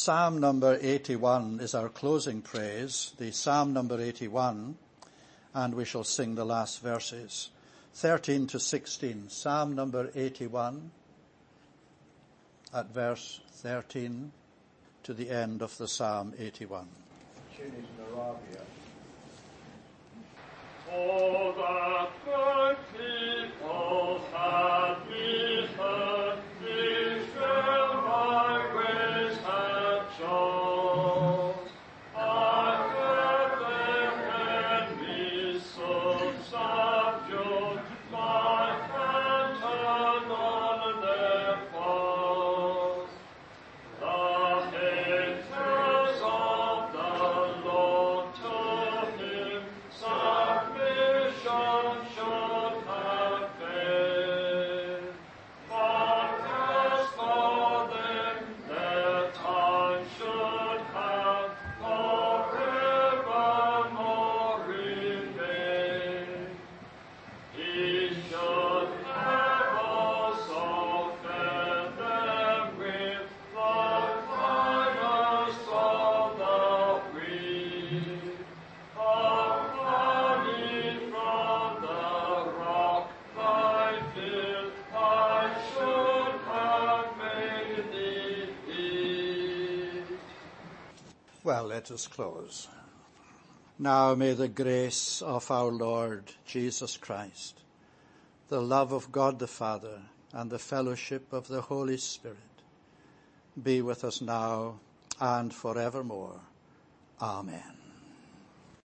Psalm number 81 is our closing praise, the Psalm number 81, and we shall sing the last verses, 13 to 16. Psalm number 81 at verse 13 to the end of the Psalm 81. The tune is Moravia. Oh, that the people had me heard, me shall my grace have shown. I heard their enemies so subdued, my hand turned on their foes. The haters of the Lord to him submission should have failed. But as for them, their time should have forevermore remained. He should have also fed them with the finest of the wheat, of honey from the rock thy fill, I should have made thee eat. Well, let us close. Now may the grace of our Lord Jesus Christ, the love of God the Father, and the fellowship of the Holy Spirit be with us now and forevermore. Amen.